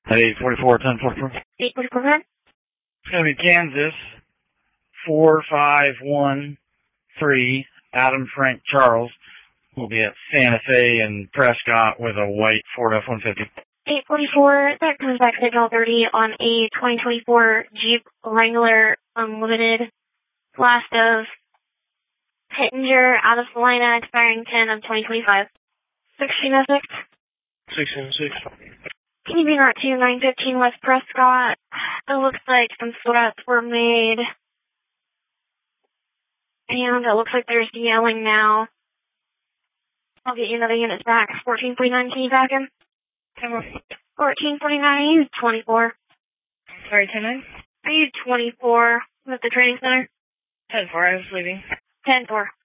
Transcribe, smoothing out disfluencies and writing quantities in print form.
Hey, 44, 1044. 844, go ahead. It's going to be Kansas, 4513, Adam Frank Charles. We'll be at Santa Fe and Prescott with a white Ford F-150. 844, that comes back signal 30 on a 2024 Jeep Wrangler Unlimited. Last of Pittenger, out of Salina, expiring 10 of 2025. 1606. 1606. Can you be not to 915 West Prescott? It looks like some threats were made. And it looks like there's yelling now. I'll get you another unit back. 1449, can you back him? 1449, 24. Sorry, 10-9? Are you 24 at the training center? 10-4, I was leaving. 10-4.